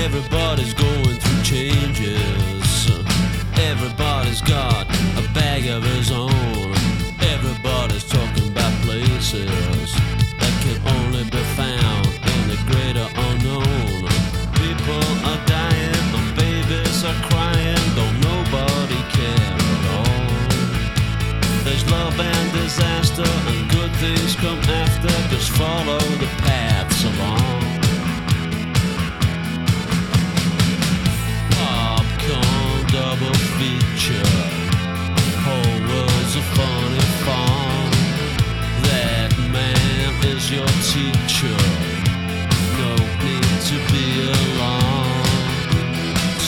Everybody's going through changes. Everybody's got a bag of his own. Everybody's talking about places that can only be found in the greater unknown. People are dying and babies are crying. Don't nobody care at all. There's love and disaster and good things come after. Just follow the paths along. Double feature, whole world's a funny farm. That man is your teacher, no need to be alarmed.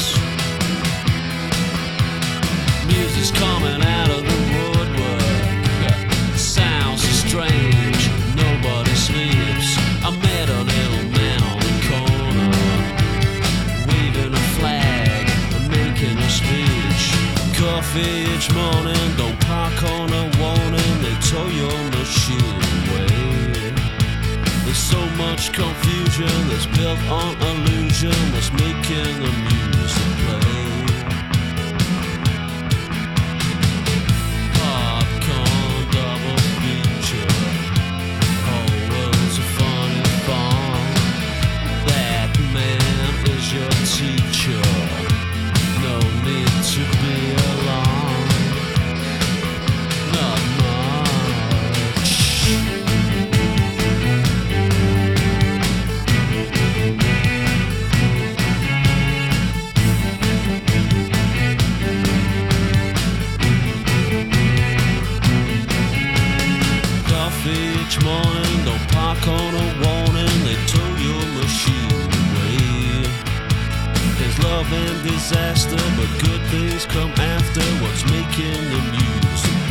Music's coming out of the woodwork, sounds so strange, nobody sleeps. I met a little man on the corner, waving a flag, making a speech. Coffee each morning, don't park on a warning. They tow your machine away. There's so much confusion that's built on illusion. What's making the music play? Popcorn double feature, whole world's a funny farm. That man is your teacher, no need to be alarmed, not much. Coffee each morning, don't park on a warning. They tow your machine away. There's love and disaster, but good things come after. What's making the music